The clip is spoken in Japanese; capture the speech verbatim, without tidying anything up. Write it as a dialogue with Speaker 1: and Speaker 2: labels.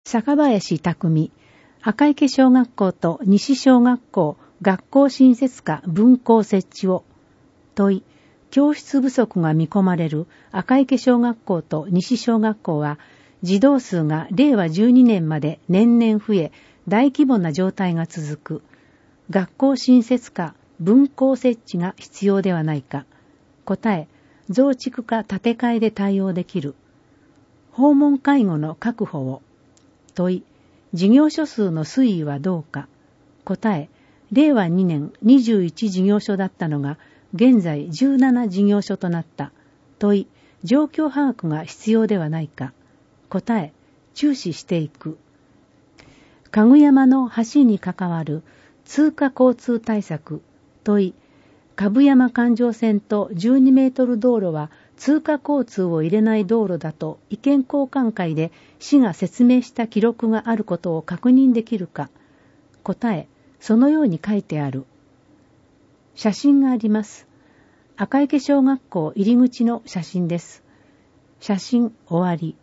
Speaker 1: 坂林匠、赤池小学校と西小学校学校新設課分校設置を。問い、教室不足が見込まれる赤池小学校と西小学校は、児童数がれいわじゅうにねんまで年々増え、大規模な状態が続く。学校新設課分校設置が必要ではないか。答え、増築か建て替えで対応できる。訪問介護の確保を。問い、事業所数の推移はどうか。答え、れいわにねんにじゅういち事業所だったのが、現在じゅうなな事業所となった。問い、状況把握が必要ではないか。答え、注視していく。かぐやまの橋に関わる通過交通対策。問い、か山環状線とじゅうにメートル道路は通過交通を入れない道路だと意見交換会で市が説明した記録があることを確認できるか。答え、そのように書いてある。写真があります。赤池小学校入り口の写真です。写真終わり。